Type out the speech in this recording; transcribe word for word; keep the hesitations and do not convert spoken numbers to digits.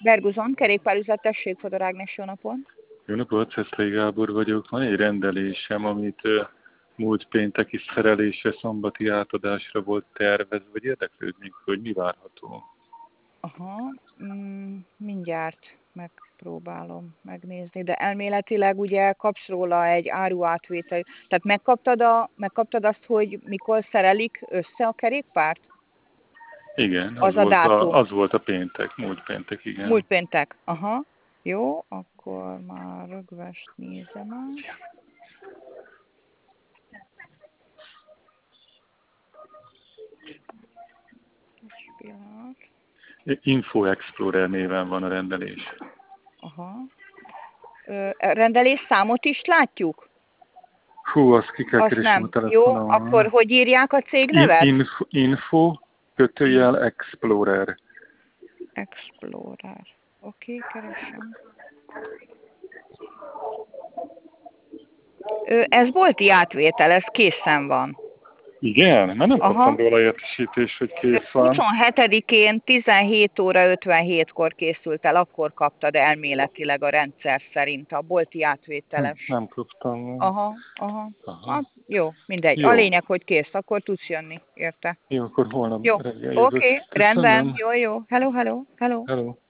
Berguzon, kerékpárüzlet, tessék, Fodor Ágnes, jó napot! Jó napot, Szeszlai Gábor vagyok. Van egy rendelésem, amit uh, múlt pénteki szerelésre, szombati átadásra volt tervezve, vagy érdeklődnék, hogy mi várható. Aha, mm, mindjárt megpróbálom megnézni, de elméletileg ugye kapsz róla egy áruátvétel. Tehát megkaptad, a, megkaptad azt, hogy mikor szerelik össze a kerékpárt? Igen, az Az a volt a, dátum. az volt a péntek, múlt péntek, Múlt igen. péntek. Aha. Jó, akkor már rögvest nézem át. Egy pillanat. Info Explorer néven van a rendelés. Aha. Ö, rendelés számot is látjuk? Hú, azt ki kell Azt keresni a nem. Jó, akkor telefonon. hogy írják a In, cégnevet? info, info, kötőjel, Explorer. Explorer. Oké, okay, keresem. Ö, ez bolti átvétel, ez készen van. Igen? Mert nem Aha. kaptam róla értesítést, hogy kész van. huszonhetedikén tizenhét óra ötvenhétkor készült el, akkor kaptad elméletileg a rendszer szerint a bolti átvételes. Hm, nem kaptam. Aha, aha. Aha. Hát, jó, mindegy. A Jó. lényeg, hogy kész, akkor tudsz jönni, érte? Jó, akkor holnap Jó, reggel oké, jövök. okay, rendben, Köszönöm. jó, jó. Hello, hello, hello. Hello.